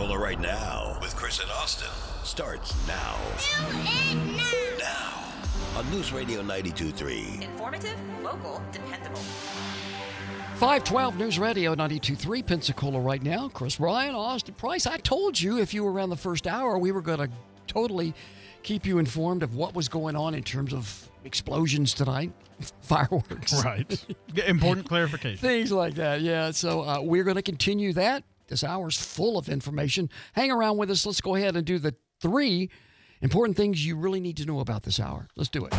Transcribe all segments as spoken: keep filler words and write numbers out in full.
Pensacola right now with Chris and Austin starts now. Do it now. Now on News Radio ninety-two point three. Informative, local, dependable. five twelve News Radio ninety-two point three Pensacola right now. Chris Ryan, Austin Price. I told you if you were around the first hour, we were going to totally keep you informed of what was going on in terms of explosions tonight, fireworks. Right. Important clarification. Things like that, yeah. So uh, we're going to continue that. This hour's full of information. Hang around with us. Let's go ahead and do the three important things you really need to know about this hour. Let's do it.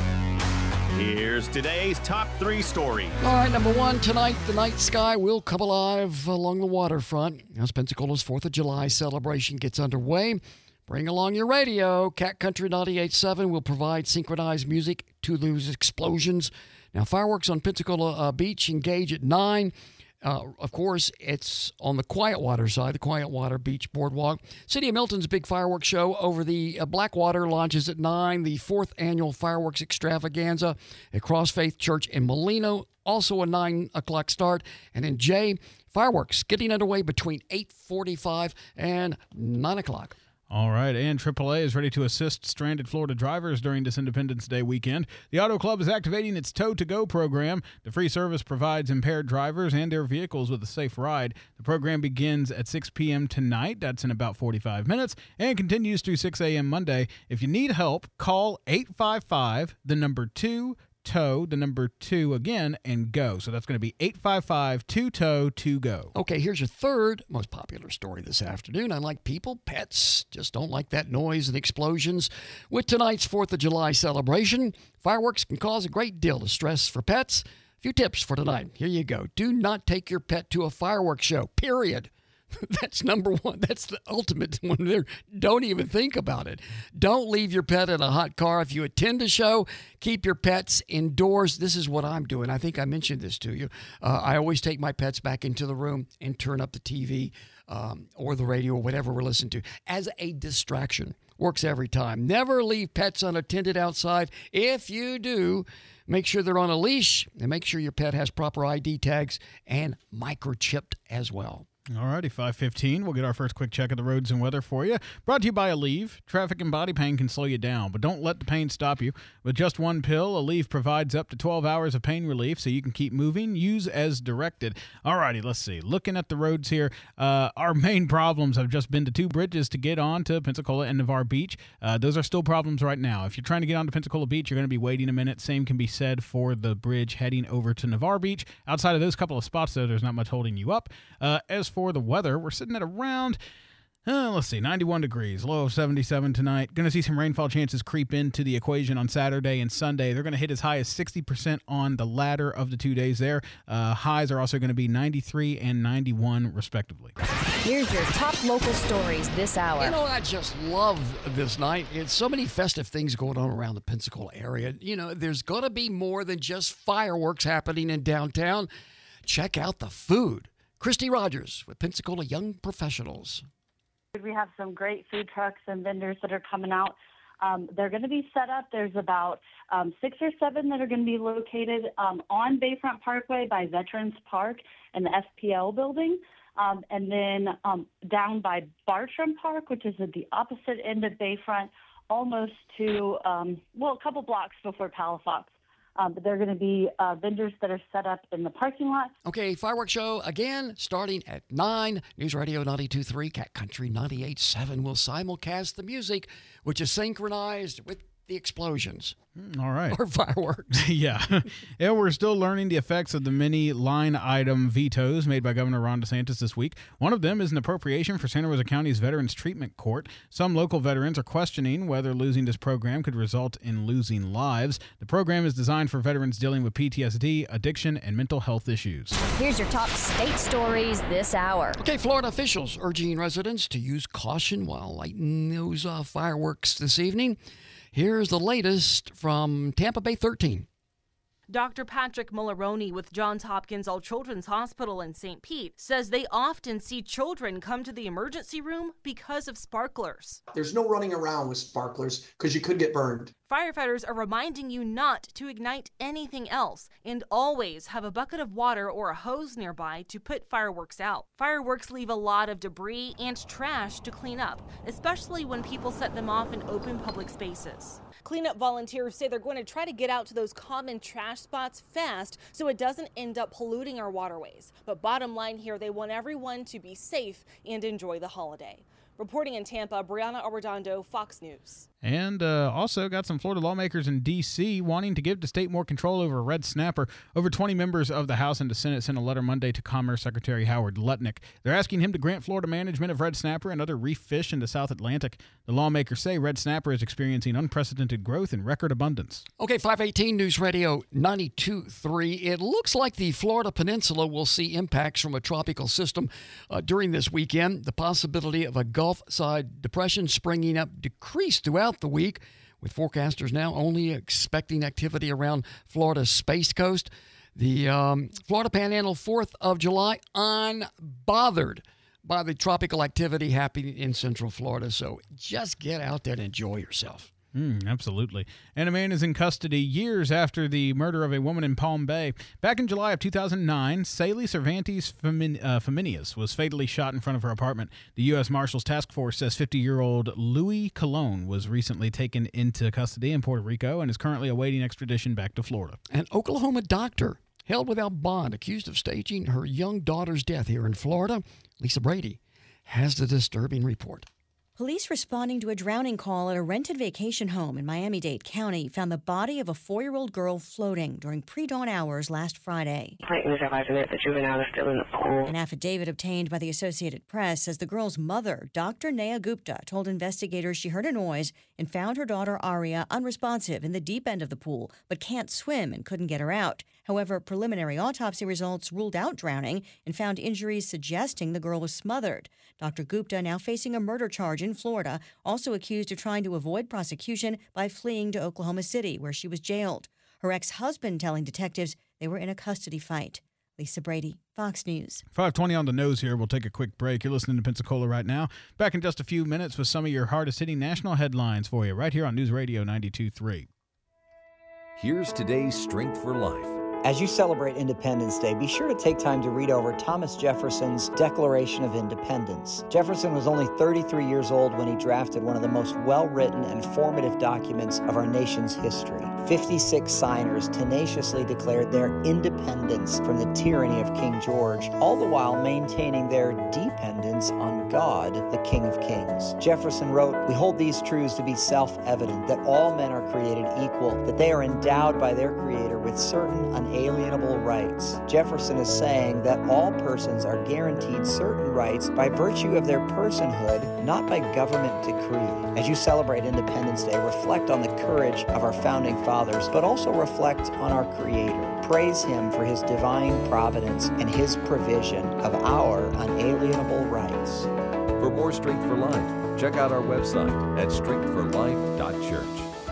Here's today's top three stories. All right, number one, tonight the night sky will come alive along the waterfront as Pensacola's fourth of July celebration gets underway. Bring along your radio. Cat Country ninety-eight point seven will provide synchronized music to those explosions. Now, fireworks on Pensacola uh, Beach engage at nine. Uh, of course, it's on the Quiet Water side, the Quiet Water Beach Boardwalk. City of Milton's big fireworks show over the uh, Blackwater launches at nine. The fourth annual fireworks extravaganza at Cross Faith Church in Molino, also a nine o'clock start. And then Jay, fireworks getting underway between eight forty-five and nine o'clock. All right, and triple A is ready to assist stranded Florida drivers during this Independence Day weekend. The Auto Club is activating its Tow to Go program. The free service provides impaired drivers and their vehicles with a safe ride. The program begins at six p.m. tonight. That's in about forty-five minutes, and continues through six a.m. Monday. If you need help, call eight five five, the number two, tow, the number two again, and go. So that's going to be eight five five, two, tow, two, go. Okay, here's your third most popular story this afternoon. Unlike people, pets just don't like that noise and explosions. With tonight's fourth of July celebration, fireworks can cause a great deal of stress for pets. A few tips for tonight. Here you go. Do not take your pet to a fireworks show, period. That's number one. That's the ultimate one there. Don't even think about it. Don't leave your pet in a hot car. If you attend a show, keep your pets indoors. This is what I'm doing. I think I mentioned this to you. Uh, I always take my pets back into the room and turn up the T V um, or the radio or whatever we're listening to as a distraction. Works every time. Never leave pets unattended outside. If you do, make sure they're on a leash and make sure your pet has proper I D tags and microchipped as well. All righty, five fifteen. We'll get our first quick check of the roads and weather for you. Brought to you by Aleve. Traffic and body pain can slow you down, but don't let the pain stop you. With just one pill, Aleve provides up to twelve hours of pain relief so you can keep moving. Use as directed. All righty, let's see. Looking at the roads here, uh, our main problems have just been the two bridges to get on to Pensacola and Navarre Beach. Uh, those are still problems right now. If you're trying to get onto Pensacola Beach, you're going to be waiting a minute. Same can be said for the bridge heading over to Navarre Beach. Outside of those couple of spots, though, there's not much holding you up. Uh, as for the weather, we're sitting at around, uh, let's see, ninety-one degrees, low of seventy-seven tonight. Going to see some rainfall chances creep into the equation on Saturday and Sunday. They're going to hit as high as sixty percent on the latter of the two days there. Uh, highs are also going to be ninety-three and ninety-one, respectively. Here's your top local stories this hour. You know, I just love this night. It's so many festive things going on around the Pensacola area. You know, there's going to be more than just fireworks happening in downtown. Check out the food. Christy Rogers with Pensacola Young Professionals. We have some great food trucks and vendors that are coming out. Um, they're going to be set up. There's about um, six or seven that are going to be located um, on Bayfront Parkway by Veterans Park and the F P L building. Um, and then um, down by Bartram Park, which is at the opposite end of Bayfront, almost to, um, well, a couple blocks before Palafox. Um, but they're going to be uh, vendors that are set up in the parking lot. Okay, fireworks show again starting at nine. News Radio ninety-two point three, Cat Country ninety-eight point seven will simulcast the music, which is synchronized with the explosions. All right. Or fireworks. Yeah. And we're still learning the effects of the many line item vetoes made by Governor Ron DeSantis this week. One of them is an appropriation for Santa Rosa County's Veterans Treatment Court. Some local veterans are questioning whether losing this program could result in losing lives. The program is designed for veterans dealing with P T S D, addiction, and mental health issues. Here's your top state stories this hour. Okay, Florida officials urging residents to use caution while lighting those uh, fireworks this evening. Here's the latest from Tampa Bay thirteen. Doctor Patrick Mulleroni with Johns Hopkins All Children's Hospital in Saint Pete says they often see children come to the emergency room because of sparklers. There's no running around with sparklers because you could get burned. Firefighters are reminding you not to ignite anything else and always have a bucket of water or a hose nearby to put fireworks out. Fireworks leave a lot of debris and trash to clean up, especially when people set them off in open public spaces. Cleanup volunteers say they're going to try to get out to those common trash spots fast so it doesn't end up polluting our waterways. But bottom line here, they want everyone to be safe and enjoy the holiday. Reporting in Tampa, Brianna Arredondo, Fox News. And uh, also got some Florida lawmakers in D C wanting to give the state more control over red snapper. Over twenty members of the House and the Senate sent a letter Monday to Commerce Secretary Howard Lutnick. They're asking him to grant Florida management of red snapper and other reef fish in the South Atlantic. The lawmakers say red snapper is experiencing unprecedented growth and record abundance. Okay, five eighteen News Radio ninety-two point three. It looks like the Florida Peninsula will see impacts from a tropical system uh, during this weekend. The possibility of a Gulf-side depression springing up decreased throughout the week, with forecasters now only expecting activity around Florida's Space Coast. The um, Florida Panhandle, fourth of July, unbothered by the tropical activity happening in Central Florida. So just get out there and enjoy yourself. Mm, absolutely. And a man is in custody years after the murder of a woman in Palm Bay. Back in July of two thousand nine, Saley Cervantes Femin- uh, Feminius was fatally shot in front of her apartment. The U S Marshals Task Force says fifty-year-old Louis Colon was recently taken into custody in Puerto Rico and is currently awaiting extradition back to Florida. An Oklahoma doctor held without bond, accused of staging her young daughter's death here in Florida. Lisa Brady has the disturbing report. Police responding to a drowning call at a rented vacation home in Miami-Dade County found the body of a four-year-old girl floating during pre-dawn hours last Friday. The juvenile is still in the pool. An affidavit obtained by the Associated Press says the girl's mother, Doctor Naya Gupta, told investigators she heard a noise and found her daughter Aria unresponsive in the deep end of the pool, but can't swim and couldn't get her out. However, preliminary autopsy results ruled out drowning and found injuries suggesting the girl was smothered. Doctor Gupta now facing a murder charge in Florida, also accused of trying to avoid prosecution by fleeing to Oklahoma City, where she was jailed. Her ex-husband telling detectives they were in a custody fight. Lisa Brady, Fox News. five twenty on the nose here. We'll take a quick break. You're listening to Pensacola right now. Back in just a few minutes with some of your hardest-hitting national headlines for you right here on News Radio ninety-two point three. Here's today's Strength for Life. As you celebrate Independence Day, be sure to take time to read over Thomas Jefferson's Declaration of Independence. Jefferson was only thirty-three years old when he drafted one of the most well-written and formative documents of our nation's history. fifty-six signers tenaciously declared their independence from the tyranny of King George, all the while maintaining their dependence on God, the King of Kings. Jefferson wrote, "We hold these truths to be self-evident, that all men are created equal, that they are endowed by their Creator with certain unalienable rights." Jefferson is saying that all persons are guaranteed certain rights by virtue of their personhood, not by government decree. As you celebrate Independence Day, reflect on the courage of our founding fathers, but also reflect on our Creator. Praise Him for His divine providence and His provision of our unalienable rights. For more Strength for Life, check out our website at strength for life dot church.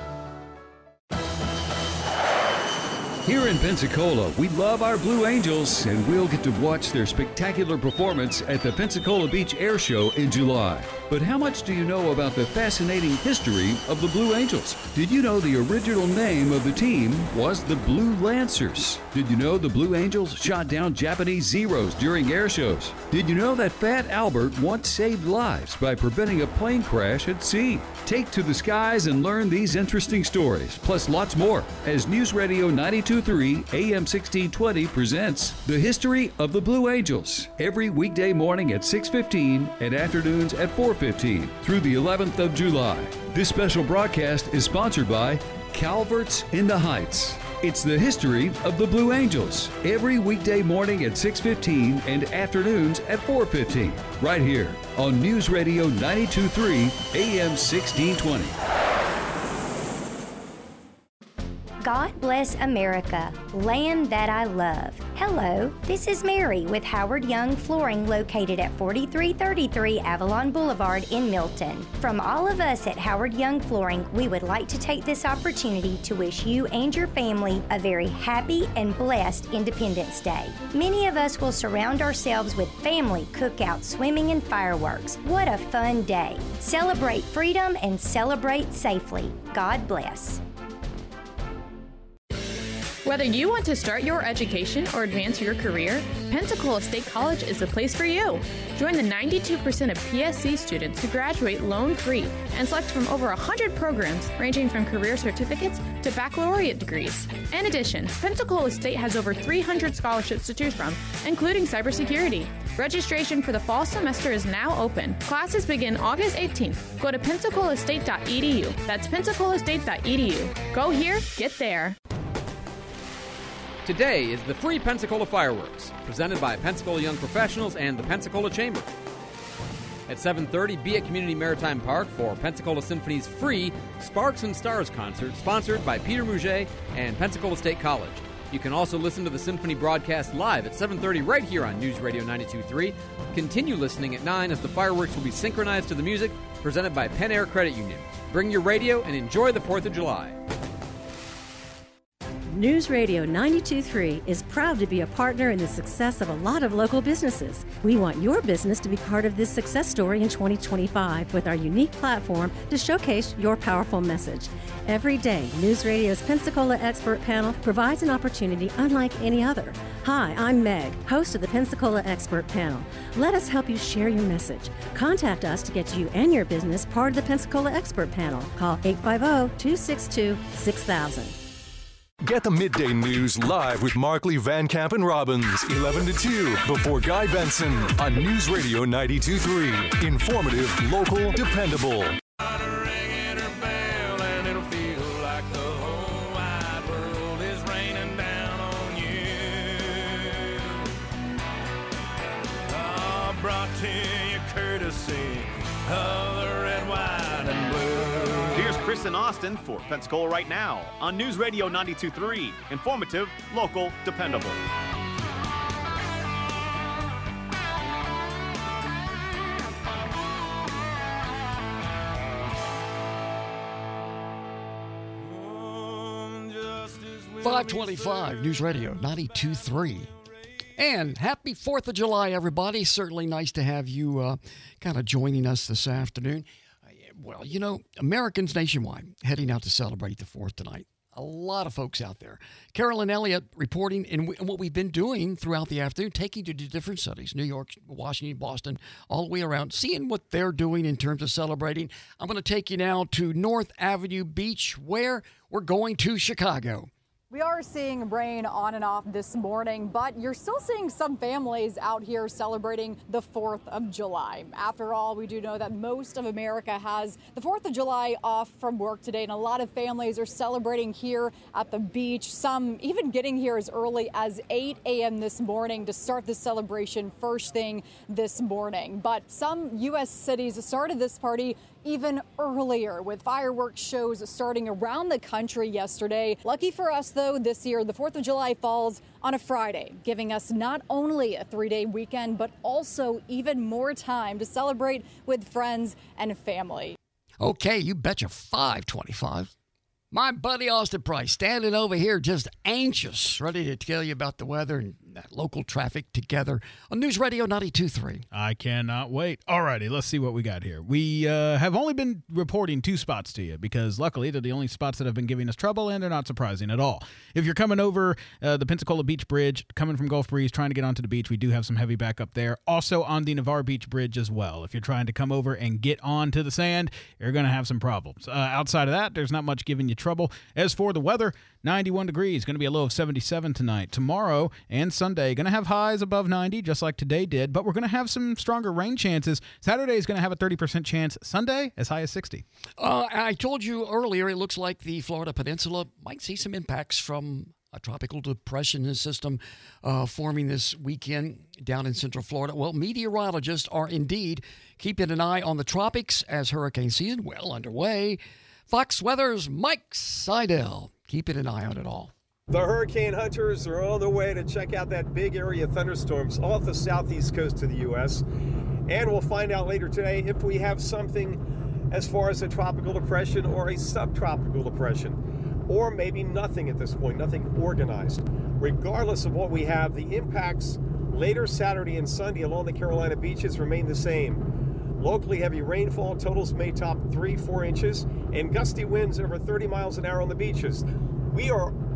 Here in Pensacola, we love our Blue Angels, and we'll get to watch their spectacular performance at the Pensacola Beach Air Show in July. But how much do you know about the fascinating history of the Blue Angels? Did you know the original name of the team was the Blue Lancers? Did you know the Blue Angels shot down Japanese Zeros during air shows? Did you know that Fat Albert once saved lives by preventing a plane crash at sea? Take to the skies and learn these interesting stories, plus lots more, as News Radio ninety-two point three A M sixteen twenty presents The History of the Blue Angels, every weekday morning at six fifteen and afternoons at four fifteen through the eleventh of July. This special broadcast is sponsored by Calvert's in the Heights. It's the history of the Blue Angels, every weekday morning at six fifteen and afternoons at four fifteen, right here on News Radio ninety-two point three A M sixteen twenty. God bless America, land that I love. Hello, this is Mary with Howard Young Flooring, located at forty-three thirty-three Avalon Boulevard in Milton. From all of us at Howard Young Flooring, we would like to take this opportunity to wish you and your family a very happy and blessed Independence Day. Many of us will surround ourselves with family, cookout, swimming, and fireworks. What a fun day. Celebrate freedom and celebrate safely. God bless. Whether you want to start your education or advance your career, Pensacola State College is the place for you. Join the ninety-two percent of P S C students who graduate loan-free and select from over one hundred programs ranging from career certificates to baccalaureate degrees. In addition, Pensacola State has over three hundred scholarships to choose from, including cybersecurity. Registration for the fall semester is now open. Classes begin August eighteenth. Go to pensacola state dot e d u. That's pensacola state dot e d u. Go here, get there. Today is the free Pensacola Fireworks, presented by Pensacola Young Professionals and the Pensacola Chamber. At seven thirty, be at Community Maritime Park for Pensacola Symphony's free Sparks and Stars concert, sponsored by Peter Mouget and Pensacola State College. You can also listen to the Symphony broadcast live at seven thirty right here on News Radio ninety-two point three. Continue listening at nine as the fireworks will be synchronized to the music, presented by Penn Air Credit Union. Bring your radio and enjoy the fourth of July. News Radio ninety-two point three is proud to be a partner in the success of a lot of local businesses. We want your business to be part of this success story in twenty twenty-five with our unique platform to showcase your powerful message. Every day, News Radio's Pensacola Expert Panel provides an opportunity unlike any other. Hi, I'm Meg, host of the Pensacola Expert Panel. Let us help you share your message. Contact us to get you and your business part of the Pensacola Expert Panel. Call eight five zero, two six two, six thousand. Get the midday news live with Markley, Van Camp, and Robbins, eleven to two, before Guy Benson on News Radio ninety-two point three. Informative, local, dependable. Brought to you courtesy of the red, white, and blue. Here's Chris in Austin for Pensacola Right Now on News Radio ninety-two point three. Informative, local, dependable. five twenty-five News Radio ninety-two point three. And happy fourth of July, everybody. Certainly nice to have you uh, kind of joining us this afternoon. Uh, well, you know, Americans nationwide heading out to celebrate the fourth tonight. A lot of folks out there. Carolyn Elliott reporting, and what we've been doing throughout the afternoon, taking you to different cities, New York, Washington, Boston, all the way around, seeing what they're doing in terms of celebrating. I'm going to take you now to North Avenue Beach, where we're going to Chicago. We are seeing rain on and off this morning, but you're still seeing some families out here celebrating the fourth of July. After all, we do know that most of America has the fourth of July off from work today, and a lot of families are celebrating here at the beach, some even getting here as early as eight a.m. this morning to start the celebration first thing this morning. But some U S cities started this party even earlier, with fireworks shows starting around the country yesterday. Lucky for us, though, this year, the fourth of July falls on a Friday, giving us not only a three-day weekend, but also even more time to celebrate with friends and family. Okay, you betcha. five twenty-five. My buddy Austin Price standing over here just anxious, ready to tell you about the weather and that local traffic together on News Radio ninety-two point three. I cannot wait. All righty, let's see what we got here. We uh, have only been reporting two spots to you because luckily they're the only spots that have been giving us trouble, and they're not surprising at all. If you're coming over uh, the Pensacola Beach Bridge, coming from Gulf Breeze, trying to get onto the beach, we do have some heavy backup there. Also on the Navarre Beach Bridge as well. If you're trying to come over and get onto the sand, you're going to have some problems. Uh, outside of that, there's not much giving you trouble. As for the weather, ninety-one degrees, going to be a low of seventy-seven tonight. Tomorrow and Sunday, going to have highs above ninety, just like today did, but we're going to have some stronger rain chances. Saturday is going to have a thirty percent chance. Sunday, as high as sixty. Uh, I told you earlier, it looks like the Florida Peninsula might see some impacts from a tropical depression system uh, forming this weekend down in Central Florida. Well, meteorologists are indeed keeping an eye on the tropics as hurricane season well underway. Fox Weather's Mike Seidel keeping an eye on it all. The hurricane hunters are on their way to check out that big area of thunderstorms off the southeast coast of the U S And we'll find out later today if we have something as far as a tropical depression or a subtropical depression, or maybe nothing at this point, nothing organized. Regardless of what we have, the impacts later Saturday and Sunday along the Carolina beaches remain the same. Locally heavy rainfall, totals may top three, four inches, and gusty winds over thirty miles an hour on the beaches. We are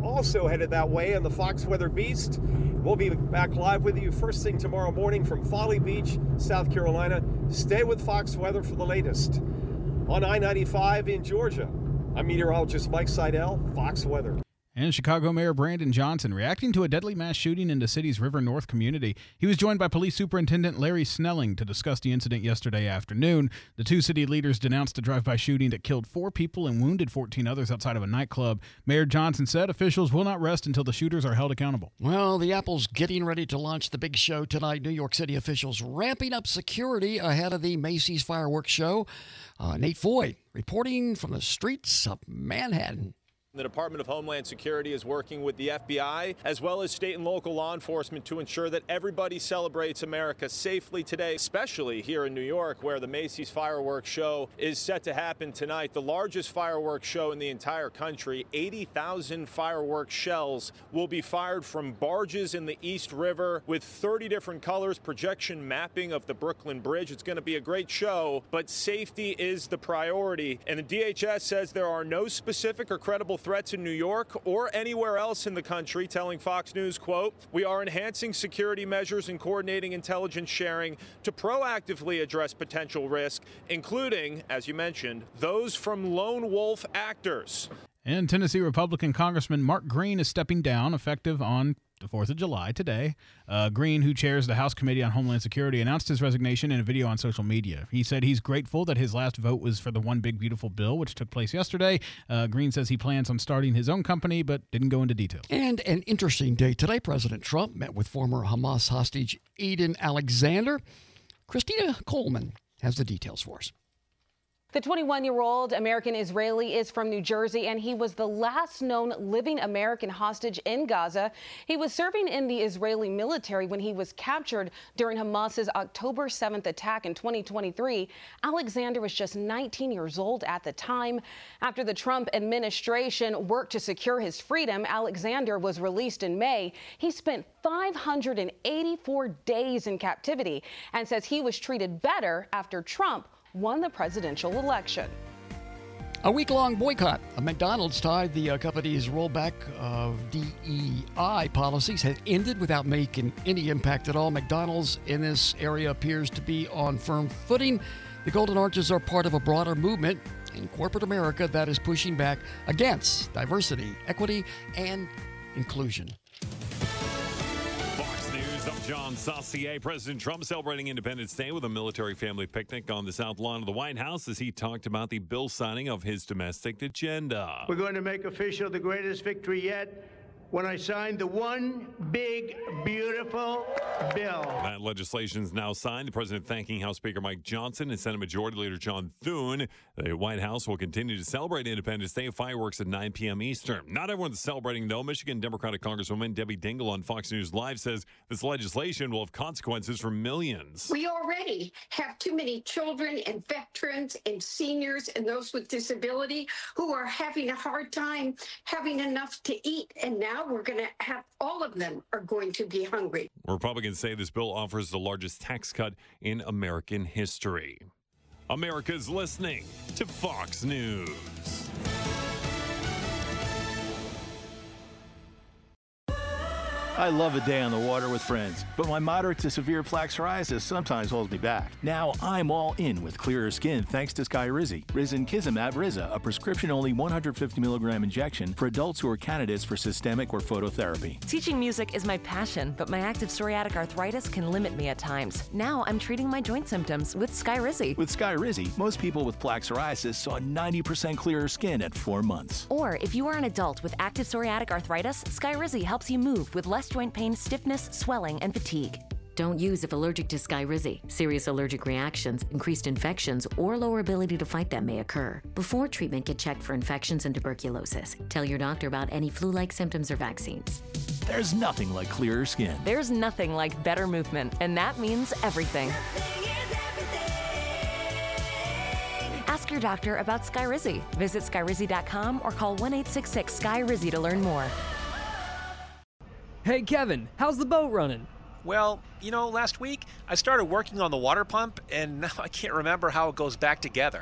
also headed that way on the Fox Weather Beast. We'll be back live with you first thing tomorrow morning from Folly Beach, South Carolina. Stay with Fox Weather for the latest. On I ninety-five in Georgia, I'm meteorologist Mike Seidel, Fox Weather. And Chicago Mayor Brandon Johnson reacting to a deadly mass shooting in the city's River North community. He was joined by Police Superintendent Larry Snelling to discuss the incident yesterday afternoon. The two city leaders denounced a drive-by shooting that killed four people and wounded fourteen others outside of a nightclub. Mayor Johnson said officials will not rest until the shooters are held accountable. Well, the Apple's getting ready to launch the big show tonight. New York City officials ramping up security ahead of the Macy's fireworks show. Uh, Nate Foy reporting from the streets of Manhattan. The Department of Homeland Security is working with the F B I as well as state and local law enforcement to ensure that everybody celebrates America safely today, especially here in New York, where the Macy's fireworks show is set to happen tonight. The largest fireworks show in the entire country. eighty thousand fireworks shells will be fired from barges in the East River with thirty different colors, projection mapping of the Brooklyn Bridge. It's going to be a great show, but safety is the priority. And the D H S says there are no specific or credible threats in New York or anywhere else in the country, telling Fox News, quote, "We are enhancing security measures and coordinating intelligence sharing to proactively address potential risk, including, as you mentioned, those from lone wolf actors." And Tennessee Republican Congressman Mark Green is stepping down, effective on the fourth of July today. Uh, Green, who chairs the House Committee on Homeland Security, announced his resignation in a video on social media. He said he's grateful that his last vote was for the One Big Beautiful Bill, which took place yesterday. Uh, Green says he plans on starting his own company, but didn't go into detail. And an interesting day today. President Trump met with former Hamas hostage Eden Alexander. Christina Coleman has the details for us. The twenty-one-year-old American Israeli is from New Jersey, and he was the last known living American hostage in Gaza. He was serving in the Israeli military when he was captured during Hamas's October seventh attack in twenty twenty-three. Alexander was just nineteen years old at the time. After the Trump administration worked to secure his freedom, Alexander was released in May. He spent five hundred eighty-four days in captivity and says he was treated better after Trump won the presidential election. A week-long boycott of McDonald's tied the uh, company's rollback of D E I policies has ended without making any impact at all. McDonald's in this area appears to be on firm footing. The Golden Arches are part of a broader movement in corporate America that is pushing back against diversity, equity, and inclusion. I'm John Saucier. President Trump celebrating Independence Day with a military family picnic on the south lawn of the White House as he talked about the bill signing of his domestic agenda. We're going to make official the greatest victory yet when I signed the One Big Beautiful Bill. That legislation is now signed. The president thanking House Speaker Mike Johnson and Senate Majority Leader John Thune. The White House will continue to celebrate Independence Day fireworks at nine p.m. Eastern. Not everyone's celebrating, though. Michigan Democratic Congresswoman Debbie Dingell on Fox News Live says this legislation will have consequences for millions. We already have too many children and veterans and seniors and those with disability who are having a hard time having enough to eat, and now we're going to have all of them are going to be hungry. Republicans say this bill offers the largest tax cut in American history. America's listening to Fox News. I love a day on the water with friends, but my moderate to severe plaque psoriasis sometimes holds me back. Now I'm all in with clearer skin thanks to Skyrizi. Risankizumab Riza, a prescription-only one hundred fifty milligram injection for adults who are candidates for systemic or phototherapy. Teaching music is my passion, but my active psoriatic arthritis can limit me at times. Now I'm treating my joint symptoms with Skyrizi. With Skyrizi, most people with plaque psoriasis saw ninety percent clearer skin at four months. Or if you are an adult with active psoriatic arthritis, Skyrizi helps you move with less joint pain, stiffness, swelling, and fatigue. Don't use if allergic to Skyrizi. Serious allergic reactions, increased infections, or lower ability to fight them may occur. Before treatment, get checked for infections and tuberculosis. Tell your doctor about any flu-like symptoms or vaccines. There's nothing like clearer skin. There's nothing like better movement, and that means everything. Ask your doctor about Skyrizi. Visit Skyrizi dot com or call one eight six six S K Y R I Z I to learn more. Hey Kevin, how's the boat running? Well, you know, last week I started working on the water pump and now I can't remember how it goes back together.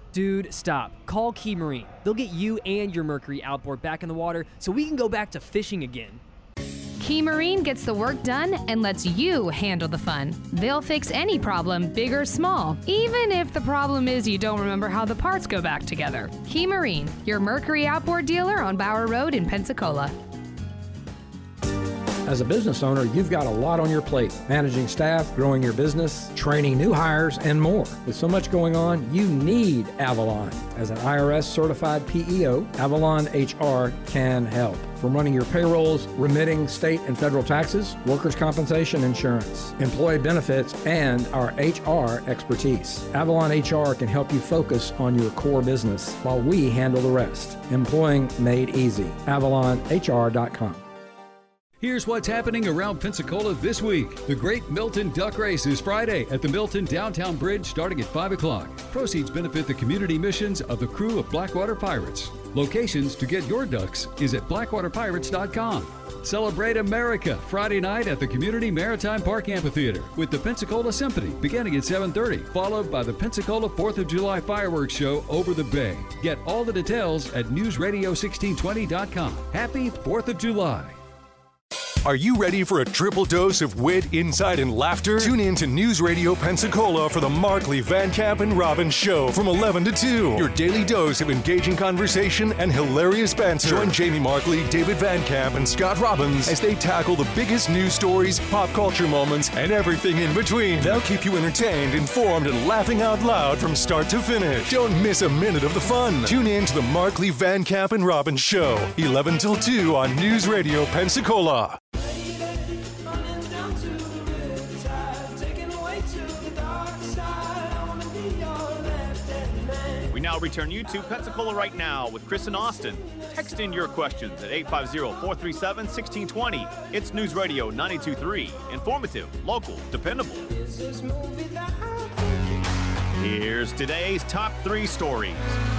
Dude, stop. Call Key Marine. They'll get you and your Mercury outboard back in the water so we can go back to fishing again. Key Marine gets the work done and lets you handle the fun. They'll fix any problem, big or small, even if the problem is you don't remember how the parts go back together. Key Marine, your Mercury outboard dealer on Bower Road in Pensacola. As a business owner, you've got a lot on your plate. Managing staff, growing your business, training new hires, and more. With so much going on, you need Avalon. As an I R S-certified P E O, Avalon H R can help. From running your payrolls, remitting state and federal taxes, workers' compensation insurance, employee benefits, and our H R expertise. Avalon H R can help you focus on your core business while we handle the rest. Employing made easy. Avalon H R dot com. Here's what's happening around Pensacola this week. The Great Milton Duck Race is Friday at the Milton Downtown Bridge starting at five o'clock. Proceeds benefit the community missions of the crew of Blackwater Pirates. Locations to get your ducks is at blackwater pirates dot com. Celebrate America Friday night at the Community Maritime Park Amphitheater with the Pensacola Symphony beginning at seven thirty, followed by the Pensacola fourth of July Fireworks Show over the bay. Get all the details at news radio sixteen twenty dot com. Happy fourth of July. Are you ready for a triple dose of wit, insight, and laughter? Tune in to News Radio Pensacola for the Markley, Van Camp, and Robbins Show from eleven to two. Your daily dose of engaging conversation and hilarious banter. Join Jamie Markley, David Van Camp, and Scott Robbins as they tackle the biggest news stories, pop culture moments, and everything in between. They'll keep you entertained, informed, and laughing out loud from start to finish. Don't miss a minute of the fun. Tune in to the Markley, Van Camp, and Robbins Show, eleven till two on News Radio Pensacola. We now return you to Pensacola Right Now with Chris and Austin. Text in your questions at eight five zero, four three seven, one six two zero. It's News Radio ninety-two point three. Informative, local, dependable. Here's today's top three stories.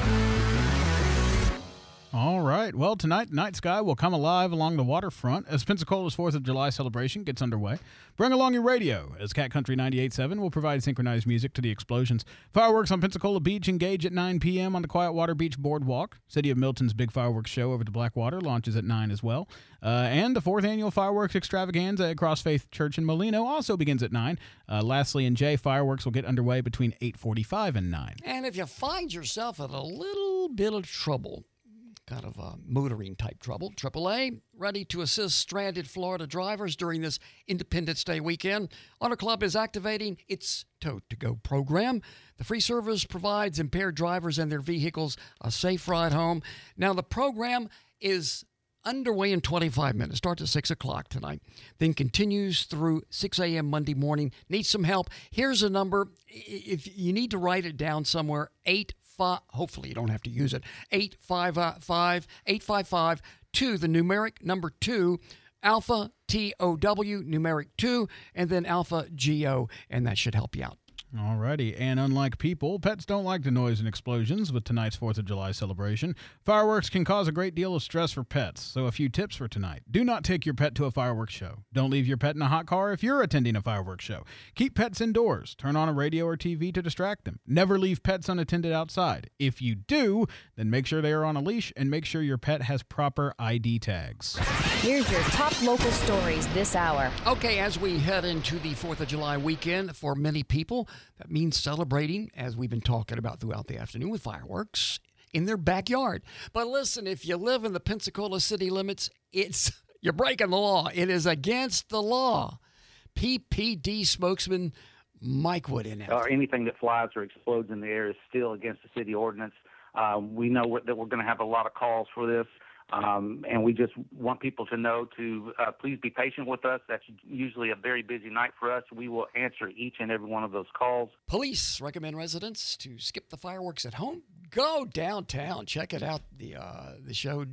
All right. Well, tonight, night sky will come alive along the waterfront as Pensacola's fourth of July celebration gets underway. Bring along your radio as Cat Country ninety-eight point seven will provide synchronized music to the explosions. Fireworks on Pensacola Beach engage at nine p.m. on the Quiet Water Beach Boardwalk. City of Milton's big fireworks show over to Blackwater launches at nine as well. Uh, and the fourth annual fireworks extravaganza at Cross Faith Church in Molino also begins at nine. Uh, Lastly and Jay, fireworks will get underway between eight forty-five and nine. And if you find yourself in a little bit of trouble, kind of uh, motoring type trouble, triple A ready to assist stranded Florida drivers during this Independence Day weekend. Honor Club is activating its Tow to Go program. The free service provides impaired drivers and their vehicles a safe ride home. Now, the program is underway in twenty-five minutes. Starts at six o'clock tonight. Then continues through six a.m. Monday morning. Need some help? Here's a number. If you need to write it down somewhere, eight five, hopefully you don't have to use it, eight five five, eight five five, two, the numeric number two, Alpha T O W, numeric two, and then Alpha G O, and that should help you out. Alrighty, and unlike people, pets don't like the noise and explosions with tonight's fourth of July celebration. Fireworks can cause a great deal of stress for pets, so a few tips for tonight. Do not take your pet to a fireworks show. Don't leave your pet in a hot car if you're attending a fireworks show. Keep pets indoors. Turn on a radio or T V to distract them. Never leave pets unattended outside. If you do, then make sure they are on a leash and make sure your pet has proper I D tags. Here's your top local stories this hour. Okay, as we head into the fourth of July weekend, for many people, that means celebrating, as we've been talking about throughout the afternoon, with fireworks in their backyard. But listen, if you live in the Pensacola city limits, it's you're breaking the law. It is against the law. P P D spokesman Mike Wood in it. Or anything that flies or explodes in the air is still against the city ordinance. Uh, we know we're, that we're going to have a lot of calls for this. Um, and we just want people to know to uh, please be patient with us. That's usually a very busy night for us. We will answer each and every one of those calls. Police recommend residents to skip the fireworks at home. Go downtown. Check it out. The uh, the show,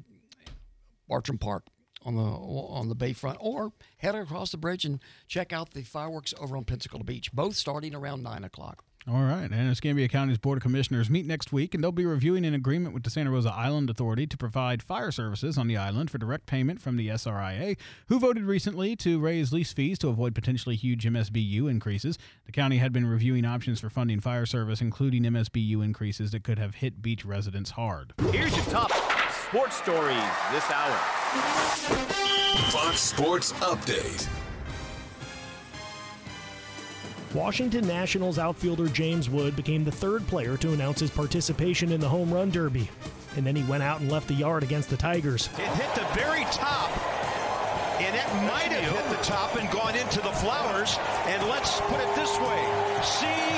Bartram Park on the on the bayfront, or head across the bridge and check out the fireworks over on Pensacola Beach, both starting around nine o'clock. All right, and Escambia County's Board of Commissioners meet next week, and they'll be reviewing an agreement with the Santa Rosa Island Authority to provide fire services on the island for direct payment from the S R I A, who voted recently to raise lease fees to avoid potentially huge M S B U increases. The county had been reviewing options for funding fire service, including M S B U increases that could have hit beach residents hard. Here's your top sports stories this hour. Fox Sports Update. Washington Nationals outfielder James Wood became the third player to announce his participation in the Home Run Derby. And then he went out and left the yard against the Tigers. It hit the very top, and it might have hit the top and gone into the flowers. And let's put it this way, see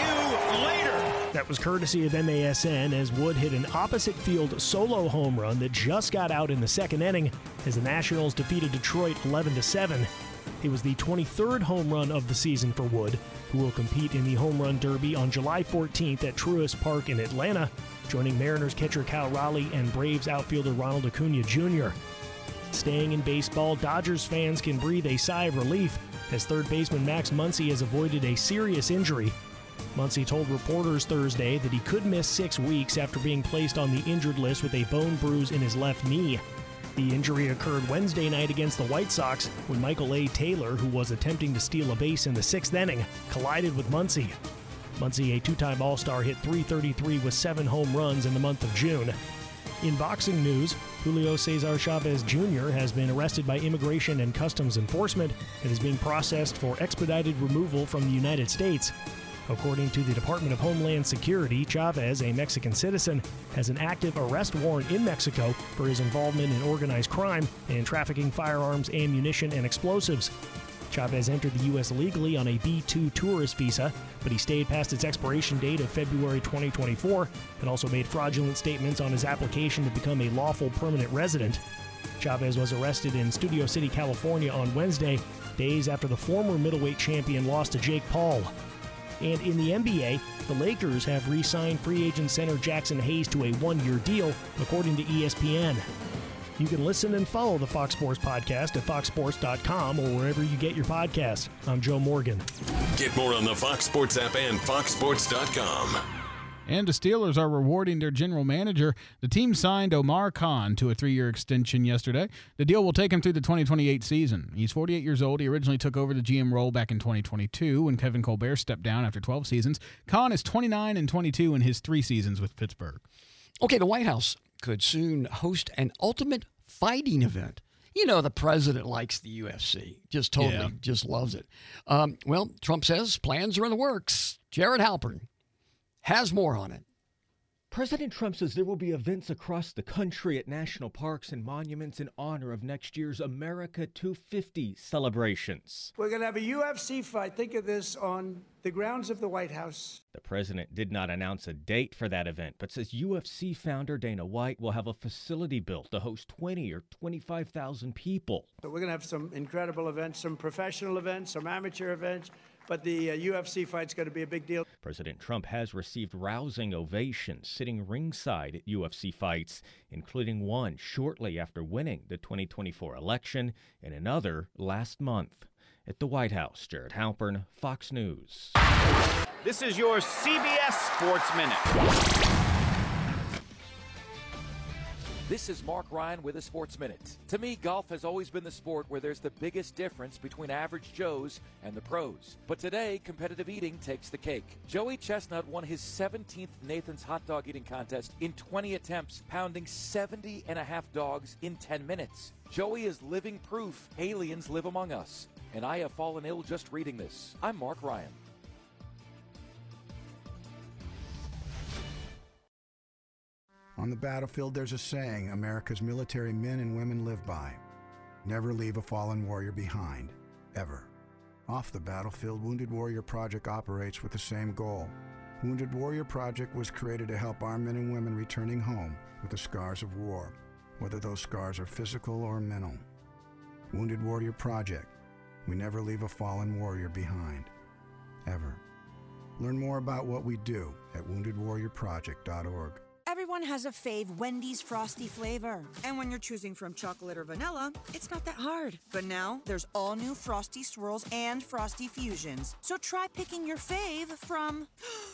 you later. That was courtesy of M A S N as Wood hit an opposite field solo home run that just got out in the second inning as the Nationals defeated Detroit eleven to seven. It was the twenty-third home run of the season for Wood, who will compete in the Home Run Derby on July fourteenth at Truist Park in Atlanta, joining Mariners catcher Cal Raleigh and Braves outfielder Ronald Acuna Junior Staying in baseball, Dodgers fans can breathe a sigh of relief as third baseman Max Muncy has avoided a serious injury. Muncy told reporters Thursday that he could miss six weeks after being placed on the injured list with a bone bruise in his left knee. The injury occurred Wednesday night against the White Sox when Michael A. Taylor, who was attempting to steal a base in the sixth inning, collided with Muncy. Muncy, a two-time All-Star, hit three thirty-three with seven home runs in the month of June. In boxing news, Julio Cesar Chavez Junior has been arrested by Immigration and Customs Enforcement and is being processed for expedited removal from the United States. According to the Department of Homeland Security, Chavez, a Mexican citizen, has an active arrest warrant in Mexico for his involvement in organized crime and trafficking firearms, ammunition, and explosives. Chavez entered the U S illegally on a B two tourist visa, but he stayed past its expiration date of February twenty twenty-four and also made fraudulent statements on his application to become a lawful permanent resident. Chavez was arrested in Studio City, California on Wednesday, days after the former middleweight champion lost to Jake Paul. And in the N B A, the Lakers have re-signed free agent center Jackson Hayes to a one-year deal, according to E S P N. You can listen and follow the Fox Sports Podcast at fox sports dot com or wherever you get your podcasts. I'm Joe Morgan. Get more on the Fox Sports app and fox sports dot com. And the Steelers are rewarding their general manager. The team signed Omar Khan to a three-year extension yesterday. The deal will take him through the twenty twenty-eight season. He's forty-eight years old. He originally took over the G M role back in twenty twenty-two when Kevin Colbert stepped down after twelve seasons. Khan is twenty-nine and twenty-two in his three seasons with Pittsburgh. Okay, the White House could soon host an ultimate fighting event. You know, the president likes the U F C. Just totally, yeah. just loves it. Um, well, Trump says plans are in the works. Jared Halpern has more on it. President Trump says there will be events across the country at national parks and monuments in honor of next year's America two fifty celebrations. We're going to have a U F C fight. Think of this on the grounds of the White House. The president did not announce a date for that event, but says U F C founder Dana White will have a facility built to host twenty or twenty-five thousand people. So we're going to have some incredible events, some professional events, some amateur events. But the uh, U F C fight's going to be a big deal. President Trump has received rousing ovations sitting ringside at U F C fights, including one shortly after winning the twenty twenty-four election and another last month. At the White House, Jared Halpern, Fox News. This is your C B S Sports Minute. This is Mark Ryan with a Sports Minute. To me, golf has always been the sport where there's the biggest difference between average Joes and the pros. But today, competitive eating takes the cake. Joey Chestnut won his seventeenth Nathan's Hot Dog Eating Contest in twenty attempts, pounding seventy and a half dogs in ten minutes. Joey is living proof aliens live among us. And I have fallen ill just reading this. I'm Mark Ryan. On the battlefield, there's a saying America's military men and women live by. Never leave a fallen warrior behind, ever. Off the battlefield, Wounded Warrior Project operates with the same goal. Wounded Warrior Project was created to help our men and women returning home with the scars of war, whether those scars are physical or mental. Wounded Warrior Project. We never leave a fallen warrior behind, ever. Learn more about what we do at wounded warrior project dot org. Everyone Everyone has a fave Wendy's Frosty flavor. And when you're choosing from chocolate or vanilla, it's not that hard. But now, there's all new Frosty Swirls and Frosty Fusions. So try picking your fave from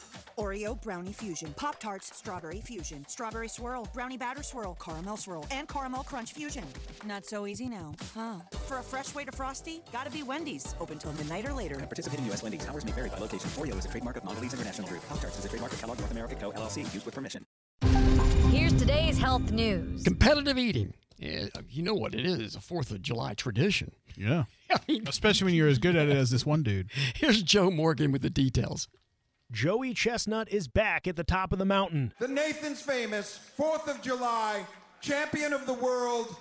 Oreo Brownie Fusion, Pop-Tarts Strawberry Fusion, Strawberry Swirl, Brownie Batter Swirl, Caramel Swirl, and Caramel Crunch Fusion. Not so easy now, huh? For a fresh way to Frosty, gotta be Wendy's. Open till midnight or later. At participating U S Wendy's, hours may vary by location. Oreo is a trademark of Mondelez International Group. Pop-Tarts is a trademark of Kellogg North America Co. L L C. Used with permission. Here's today's health news. Competitive eating. Yeah, you know what it is, a fourth of July tradition. Yeah. I mean, especially when you're as good at it as this one dude. Here's Joe Morgan with the details. Joey Chestnut is back at the top of the mountain. The Nathan's famous fourth of July champion of the world,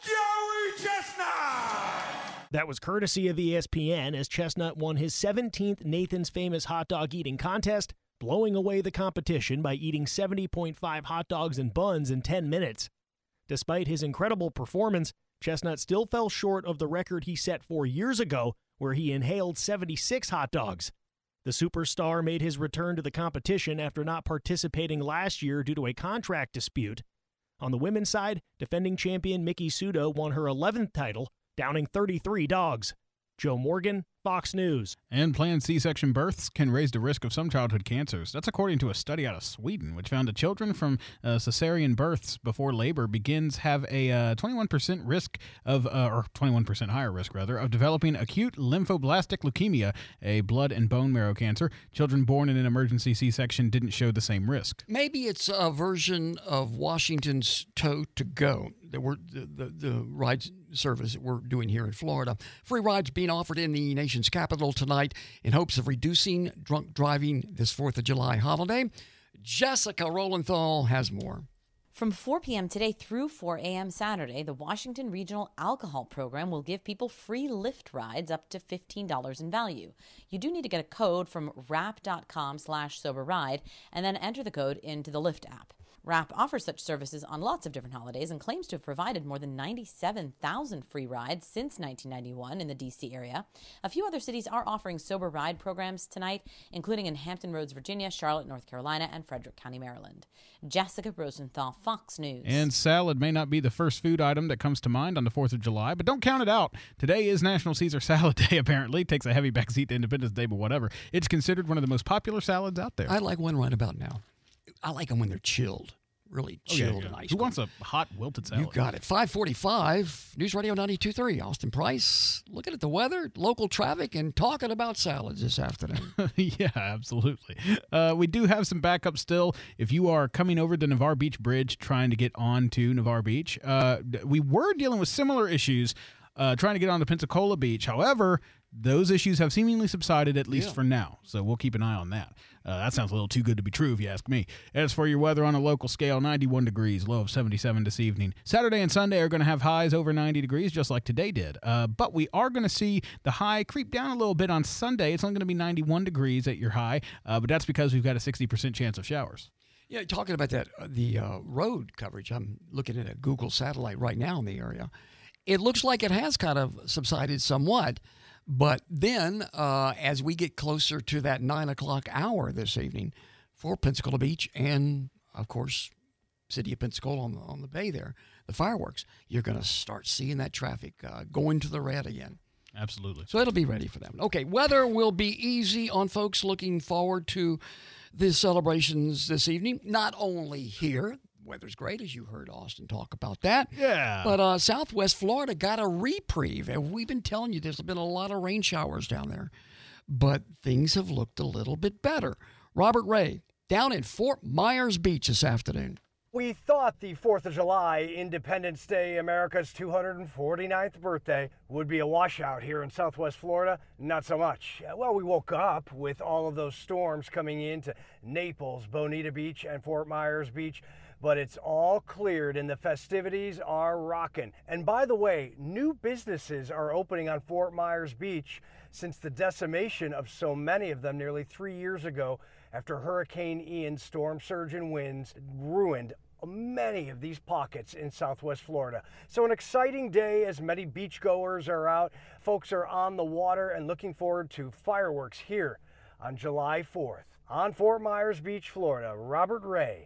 Joey Chestnut! That was courtesy of E S P N as Chestnut won his seventeenth Nathan's Famous hot dog eating contest, blowing away the competition by eating seventy point five hot dogs and buns in ten minutes. Despite his incredible performance, Chestnut still fell short of the record he set four years ago, where he inhaled seventy-six hot dogs. The superstar made his return to the competition after not participating last year due to a contract dispute. On the women's side, defending champion Miki Sudo won her eleventh title, downing thirty-three dogs. Joe Morgan, Fox News. And planned C-section births can raise the risk of some childhood cancers. That's according to a study out of Sweden, which found that children from uh, cesarean births before labor begins have a uh, twenty-one percent risk of, uh, or twenty-one percent higher risk, rather, of developing acute lymphoblastic leukemia, a blood and bone marrow cancer. Children born in an emergency C-section didn't show the same risk. Maybe it's a version of Washington's Tow to Go, that we're, the, the, the ride service that we're doing here in Florida. Free rides being offered in the nation's capital tonight in hopes of reducing drunk driving this fourth of July holiday. Jessica Rolenthal has more. From four p.m. today through four a.m. Saturday, the Washington Regional Alcohol Program will give people free Lyft rides up to fifteen dollars in value. You do need to get a code from rap.com slash sober ride and then enter the code into the Lyft app. Rap offers such services on lots of different holidays and claims to have provided more than ninety-seven thousand free rides since nineteen ninety-one in the D C area. A few other cities are offering sober ride programs tonight, including in Hampton Roads, Virginia, Charlotte, North Carolina, and Frederick County, Maryland. Jessica Rosenthal, Fox News. And salad may not be the first food item that comes to mind on the fourth of July, but don't count it out. Today is National Caesar Salad Day, apparently. It takes a heavy backseat to Independence Day, but whatever. It's considered one of the most popular salads out there. I like one right about now. I like them when they're chilled. Really chilled oh, yeah, yeah. and ice. Who wants a hot wilted salad? You got it. five forty-five, News Radio ninety-two point three. Austin Price, looking at the weather, local traffic, and talking about salads this afternoon. Yeah, absolutely. Uh, we do have some backup still. If you are coming over the Navarre Beach Bridge trying to get on to Navarre Beach, uh, we were dealing with similar issues uh, trying to get on to Pensacola Beach. However, those issues have seemingly subsided, at least yeah. for now, so we'll keep an eye on that. Uh, that sounds a little too good to be true, if you ask me. As for your weather on a local scale, ninety-one degrees, low of seventy-seven this evening. Saturday and Sunday are going to have highs over ninety degrees, just like today did. Uh, but we are going to see the high creep down a little bit on Sunday. It's only going to be ninety-one degrees at your high, uh, but that's because we've got a sixty percent chance of showers. Yeah, talking about that, uh, the uh, road coverage, I'm looking at a Google satellite right now in the area. It looks like it has kind of subsided somewhat. But then, uh, as we get closer to that nine o'clock hour this evening for Pensacola Beach and, of course, city of Pensacola on the, on the bay there, the fireworks, you're going to start seeing that traffic uh, going to the red again. Absolutely. So it'll be ready for them. Okay, weather will be easy on folks looking forward to the celebrations this evening. Not only here. Weather's great, as you heard Austin talk about that. Yeah. But uh, Southwest Florida got a reprieve. And we've been telling you there's been a lot of rain showers down there. But things have looked a little bit better. Robert Ray, down in Fort Myers Beach this afternoon. We thought the fourth of July, Independence Day, America's two hundred forty-ninth birthday, would be a washout here in Southwest Florida. Not so much. Well, we woke up with all of those storms coming into Naples, Bonita Beach, and Fort Myers Beach. But it's all cleared and the festivities are rocking. And by the way, new businesses are opening on Fort Myers Beach since the decimation of so many of them nearly three years ago after Hurricane Ian's storm surge and winds ruined many of these pockets in Southwest Florida. So an exciting day as many beachgoers are out. Folks are on the water and looking forward to fireworks here on July fourth. On Fort Myers Beach, Florida, Robert Ray,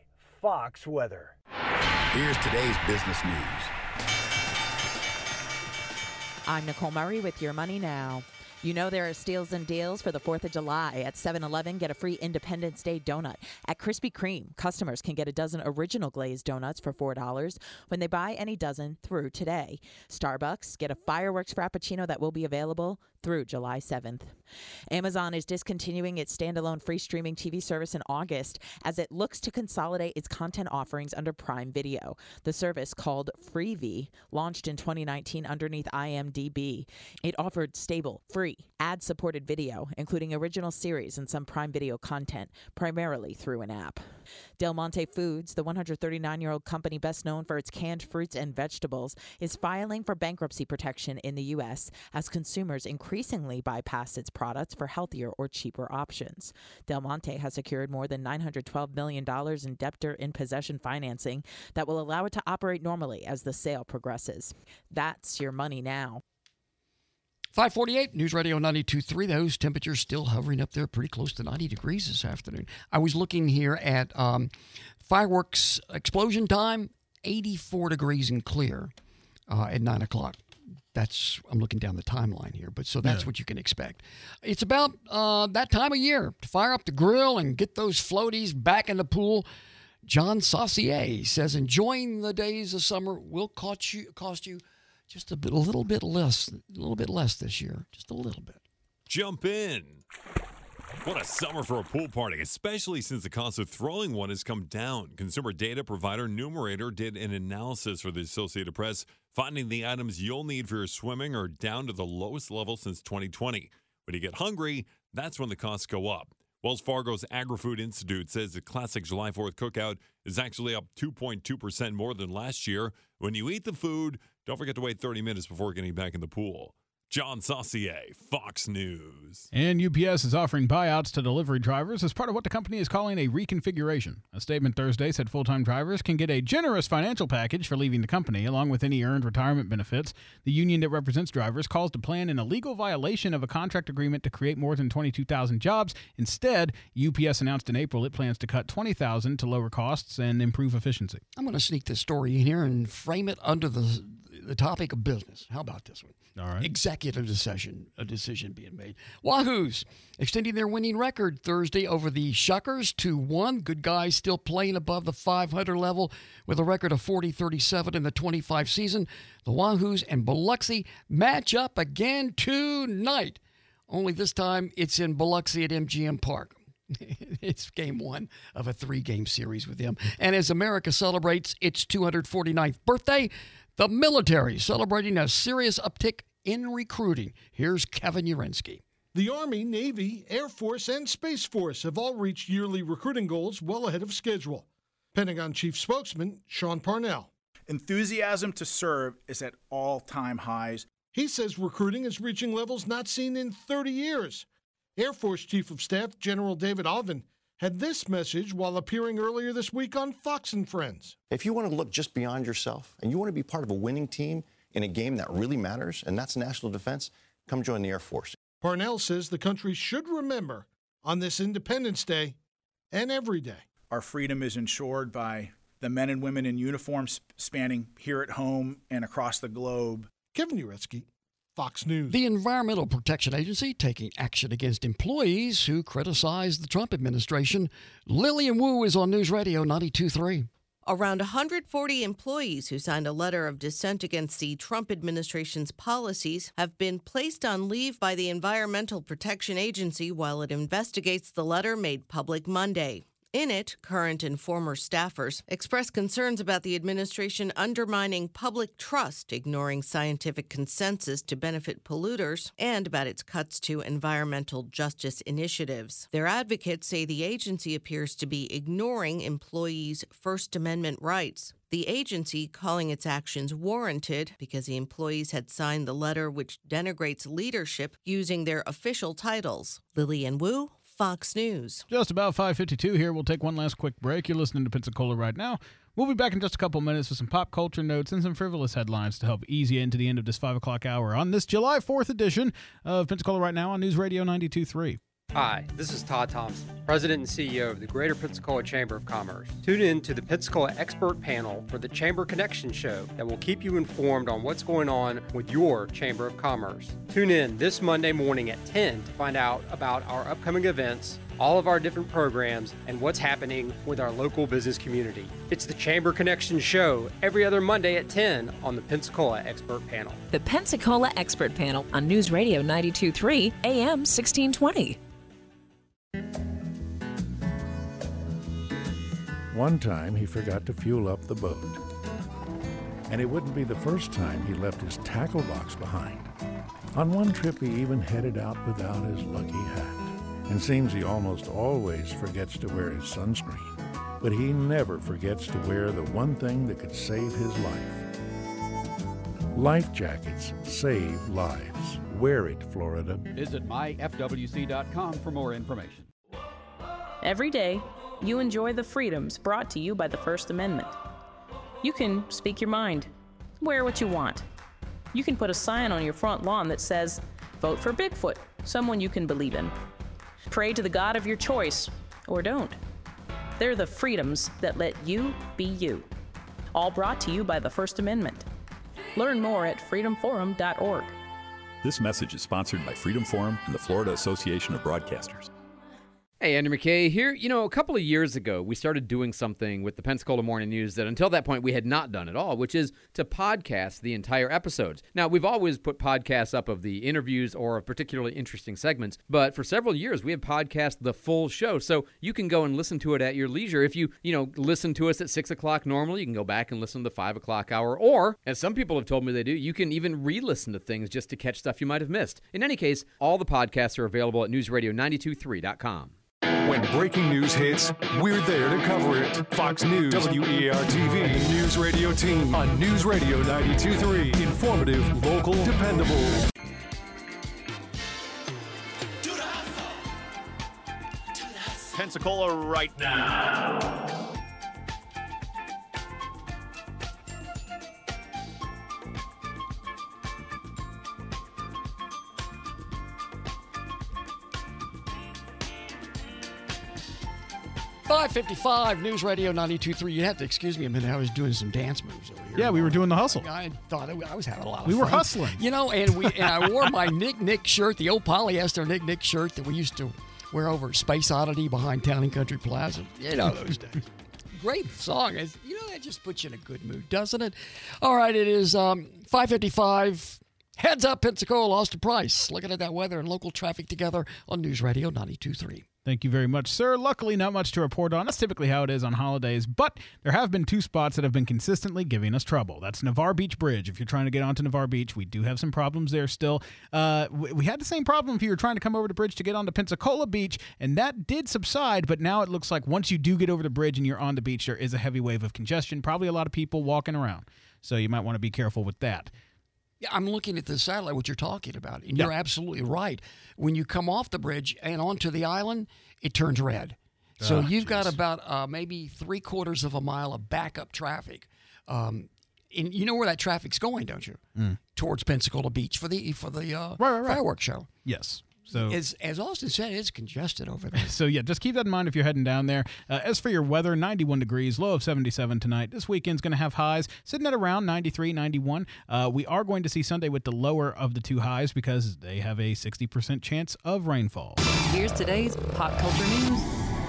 Fox weather. Here's today's business news. I'm Nicole Murray with Your Money Now. You know there are steals and deals for the fourth of July. At seven eleven, get a free Independence Day donut. At Krispy Kreme, customers can get a dozen original glazed donuts for four dollars when they buy any dozen through today. Starbucks, get a fireworks Frappuccino that will be available through July seventh. Amazon is discontinuing its standalone free streaming T V service in August as it looks to consolidate its content offerings under Prime Video. The service, called Freevee, launched in twenty nineteen underneath I M D B. It offered stable, free, ad-supported video, including original series and some Prime Video content, primarily through an app. Del Monte Foods, the one hundred thirty-nine-year-old company best known for its canned fruits and vegetables, is filing for bankruptcy protection in the U S as consumers increasingly bypass its products for healthier or cheaper options. Del Monte has secured more than nine hundred twelve million dollars in debtor-in-possession financing that will allow it to operate normally as the sale progresses. That's Your Money Now. five forty-eight, News Radio ninety-two point three. Those temperatures still hovering up there pretty close to ninety degrees this afternoon. I was looking here at um, fireworks explosion time, eighty-four degrees and clear uh, at nine o'clock. That's, I'm looking down the timeline here, but so that's yeah. what you can expect. It's about uh, that time of year to fire up the grill and get those floaties back in the pool. John Saucier says enjoying the days of summer will cost you, cost you just a, bit, a little bit less, a little bit less this year, just a little bit. Jump in. What a summer for a pool party, especially since the cost of throwing one has come down. Consumer data provider Numerator did an analysis for the Associated Press, finding the items you'll need for your swimming are down to the lowest level since twenty twenty. When you get hungry, that's when the costs go up. Wells Fargo's Agri-Food Institute says the classic July fourth cookout is actually up two point two percent more than last year. When you eat the food, don't forget to wait thirty minutes before getting back in the pool. John Saucier, Fox News. And U P S is offering buyouts to delivery drivers as part of what the company is calling a reconfiguration. A statement Thursday said full-time drivers can get a generous financial package for leaving the company, along with any earned retirement benefits. The union that represents drivers calls the plan an illegal violation of a contract agreement to create more than twenty-two thousand jobs. Instead, U P S announced in April it plans to cut twenty thousand to lower costs and improve efficiency. I'm going to sneak this story in here and frame it under the the topic of business. How about this one? All right. Executive decision, a decision being made. Wahoo's extending their winning record Thursday over the Shuckers two one. Good guys still playing above the five hundred level with a record of forty thirty-seven in the twenty-five season. The Wahoos and Biloxi match up again tonight. Only this time it's in Biloxi at M G M Park. It's game one of a three-game series with them. And as America celebrates its two hundred forty-ninth birthday, the military celebrating a serious uptick in recruiting. Here's Kevin Urinsky. The Army, Navy, Air Force, and Space Force have all reached yearly recruiting goals well ahead of schedule. Pentagon Chief Spokesman Sean Parnell. Enthusiasm to serve is at all-time highs. He says recruiting is reaching levels not seen in thirty years. Air Force Chief of Staff General David Alvin had this message while appearing earlier this week on Fox and Friends. If you want to look just beyond yourself and you want to be part of a winning team in a game that really matters, and that's national defense, come join the Air Force. Parnell says the country should remember on this Independence Day and every day. Our freedom is ensured by the men and women in uniform spanning here at home and across the globe. Kevin Uretsky, Fox News. The Environmental Protection Agency taking action against employees who criticize the Trump administration. Lillian Wu is on News Radio ninety-two point three. Around one hundred forty employees who signed a letter of dissent against the Trump administration's policies have been placed on leave by the Environmental Protection Agency while it investigates the letter made public Monday. In it, current and former staffers express concerns about the administration undermining public trust, ignoring scientific consensus to benefit polluters, and about its cuts to environmental justice initiatives. Their advocates say the agency appears to be ignoring employees' First Amendment rights. The agency calling its actions warranted because the employees had signed the letter which denigrates leadership using their official titles. Lillian Wu, Fox News. Just about five fifty-two here. We'll take one last quick break. You're listening to Pensacola Right Now. We'll be back in just a couple minutes with some pop culture notes and some frivolous headlines to help ease you into the end of this five o'clock hour on this July fourth edition of Pensacola Right Now on News Radio ninety-two point three. Hi, this is Todd Thompson, President and C E O of the Greater Pensacola Chamber of Commerce. Tune in to the Pensacola Expert Panel for the Chamber Connection Show that will keep you informed on what's going on with your Chamber of Commerce. Tune in this Monday morning at ten to find out about our upcoming events, all of our different programs, and what's happening with our local business community. It's the Chamber Connection Show every other Monday at ten on the Pensacola Expert Panel. The Pensacola Expert Panel on News Radio ninety-two point three A M sixteen twenty. One time he forgot to fuel up the boat. And it wouldn't be the first time he left his tackle box behind. On one trip he even headed out without his lucky hat. And seems he almost always forgets to wear his sunscreen. But he never forgets to wear the one thing that could save his life. Life jackets save lives. Wear it, Florida. Visit my F W C dot com for more information. Every day, you enjoy the freedoms brought to you by the First Amendment. You can speak your mind, wear what you want. You can put a sign on your front lawn that says, "Vote for Bigfoot," someone you can believe in. Pray to the God of your choice, or don't. They're the freedoms that let you be you. All brought to you by the First Amendment. Learn more at freedom forum dot org. This message is sponsored by Freedom Forum and the Florida Association of Broadcasters. Hey, Andrew McKay here. You know, a couple of years ago, we started doing something with the Pensacola Morning News that until that point we had not done at all, which is to podcast the entire episodes. Now, we've always put podcasts up of the interviews or of particularly interesting segments, but for several years we have podcast the full show, so you can go and listen to it at your leisure. If you, you know, listen to us at six o'clock normally, you can go back and listen to the five o'clock hour, or, as some people have told me they do, you can even re-listen to things just to catch stuff you might have missed. In any case, all the podcasts are available at news radio ninety-two point three dot com. When breaking news hits, we're there to cover it. Fox News, W E A R T V, News Radio Team on News Radio ninety-two point three. Informative, local, dependable. Pensacola right now. five fifty-five News Radio ninety-two point three. You have to excuse me a minute. I was doing some dance moves over here. Yeah, we were doing the hustle. I thought I was having a lot of we fun. We were hustling. You know, and we and I wore my Nick Nick shirt, the old polyester Nick Nick shirt that we used to wear over at Space Oddity behind Town and Country Plaza. You know those days. Great song. It's, you know, that just puts you in a good mood, doesn't it? All right, it is um, five fifty-five. Heads up, Pensacola, Austin Price. Looking at that weather and local traffic together on News Radio ninety-two point three. Thank you very much, sir. Luckily, not much to report on. That's typically how it is on holidays, but there have been two spots that have been consistently giving us trouble. That's Navarre Beach Bridge. If you're trying to get onto Navarre Beach, we do have some problems there still. Uh, we, we had the same problem if you were trying to come over the bridge to get onto Pensacola Beach, and that did subside, but now it looks like once you do get over the bridge and you're on the beach, there is a heavy wave of congestion, probably a lot of people walking around. So you might want to be careful with that. Yeah, I'm looking at the satellite, what you're talking about, and yeah. you're absolutely right. When you come off the bridge and onto the island, it turns red. So oh, you've geez. got about uh, maybe three quarters of a mile of backup traffic. Um, and you know where that traffic's going, don't you? Mm. Towards Pensacola Beach for the for the uh, right, right, right. fireworks show. Yes. So as, as Austin said, it's congested over there. So, yeah, just keep that in mind if you're heading down there. Uh, as for your weather, ninety-one degrees, low of seventy-seven tonight. This weekend's going to have highs sitting at around ninety-three, ninety-one. Uh, we are going to see Sunday with the lower of the two highs because they have a sixty percent chance of rainfall. Here's today's pop culture news.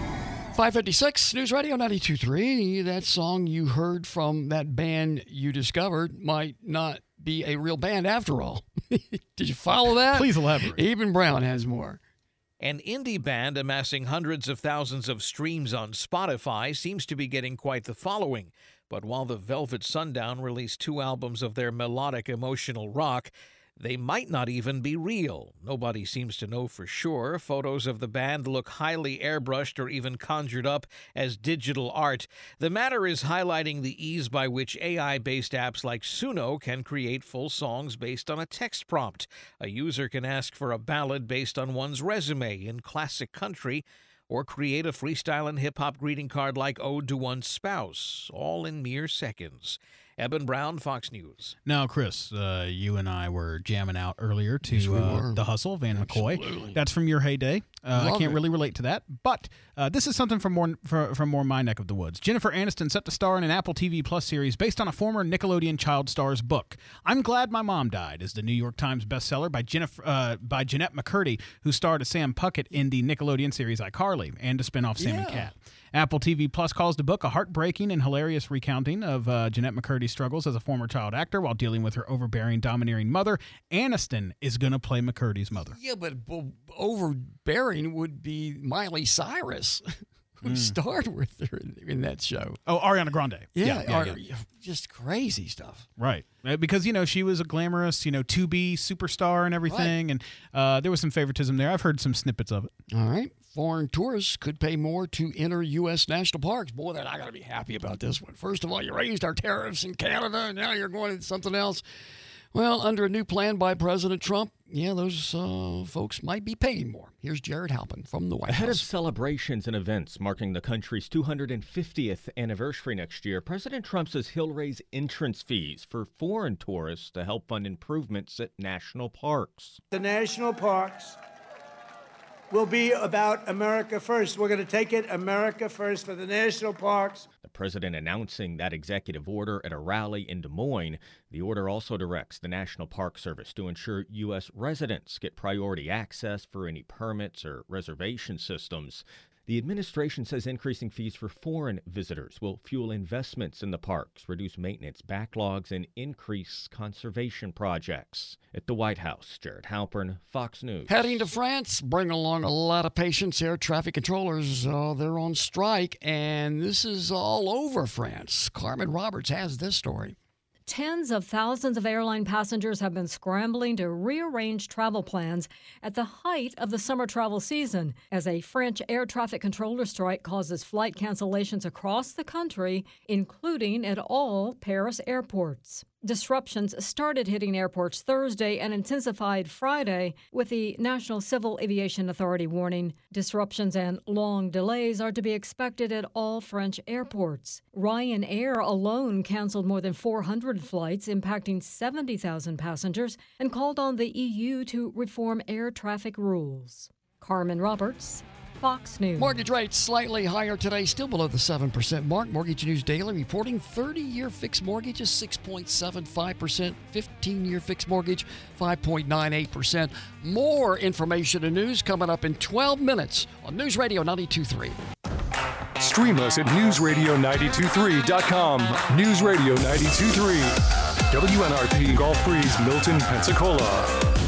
five fifty-six News Radio ninety-two point three. That song you heard from that band you discovered might not be a real band after all. Did you follow that? Please elaborate. Eben Brown has more. An indie band amassing hundreds of thousands of streams on Spotify seems to be getting quite the following. But while the Velvet Sundown released two albums of their melodic emotional rock, they might not even be real. Nobody seems to know for sure. Photos of the band look highly airbrushed or even conjured up as digital art. The matter is highlighting the ease by which A I-based apps like Suno can create full songs based on a text prompt. A user can ask for a ballad based on one's resume in classic country, or create a freestyle and hip-hop greeting card like Ode to One's Spouse, all in mere seconds. Eben Brown, Fox News. Now, Chris, uh, you and I were jamming out earlier to Yes, we uh, were. The Hustle, Van Absolutely. McCoy. That's from your heyday. Uh, I Love can't it. really relate to that, but uh, this is something from more for, from more my neck of the woods. Jennifer Aniston set to star in an Apple T V Plus series based on a former Nickelodeon child star's book. I'm Glad My Mom Died is the New York Times bestseller by Jennifer uh, by Jeanette McCurdy, who starred as Sam Puckett in the Nickelodeon series iCarly and a spinoff Sam and Yeah. Cat. Apple T V Plus calls the book a heartbreaking and hilarious recounting of uh, Jeanette McCurdy's struggles as a former child actor while dealing with her overbearing, domineering mother. Aniston is going to play McCurdy's mother. Yeah, but b- overbearing would be Miley Cyrus, who Mm. starred with her in, in that show. Oh, Ariana Grande. Yeah, yeah, Ari- yeah. just crazy stuff. Right. Uh, Because, you know, she was a glamorous, you know, to be superstar and everything. And uh, there was some favoritism there. I've heard some snippets of it. All right. Foreign tourists could pay more to enter U S national parks. Boy, they're not going to be happy about this one. First of all, you raised our tariffs in Canada, and now you're going to something else. Well, under a new plan by President Trump, yeah, those uh, folks might be paying more. Here's Jared Halpin from the White Ahead House. of celebrations and events marking the country's two hundred fiftieth anniversary next year, President Trump says he'll raise entrance fees for foreign tourists to help fund improvements at national parks. The national parks will be about America first. We're going to take it America first for the national parks. The president announcing that executive order at a rally in Des Moines. The order also directs the National Park Service to ensure U S residents get priority access for any permits or reservation systems. The administration says increasing fees for foreign visitors will fuel investments in the parks, reduce maintenance backlogs, and increase conservation projects. At the White House, Jared Halpern, Fox News. Heading to France, bring along a lot of patients. Air traffic controllers, uh, they're on strike, and this is all over France. Carmen Roberts has this story. Tens of thousands of airline passengers have been scrambling to rearrange travel plans at the height of the summer travel season as a French air traffic controller strike causes flight cancellations across the country, including at all Paris airports. Disruptions started hitting airports Thursday and intensified Friday, with the National Civil Aviation Authority warning disruptions and long delays are to be expected at all French airports. Ryanair alone canceled more than four hundred flights, impacting seventy thousand passengers, and called on the E U to reform air traffic rules. Carmen Roberts, Fox News. Mortgage rates slightly higher today, still below the seven percent mark. Mortgage News Daily reporting thirty-year fixed mortgages six point seven five percent, fifteen-year fixed mortgage five point nine eight percent. More information and news coming up in twelve minutes on News Radio ninety-two point three. Stream us at news radio nine two three dot com. News Radio ninety-two point three. W N R P Gulf Breeze, Milton, Pensacola.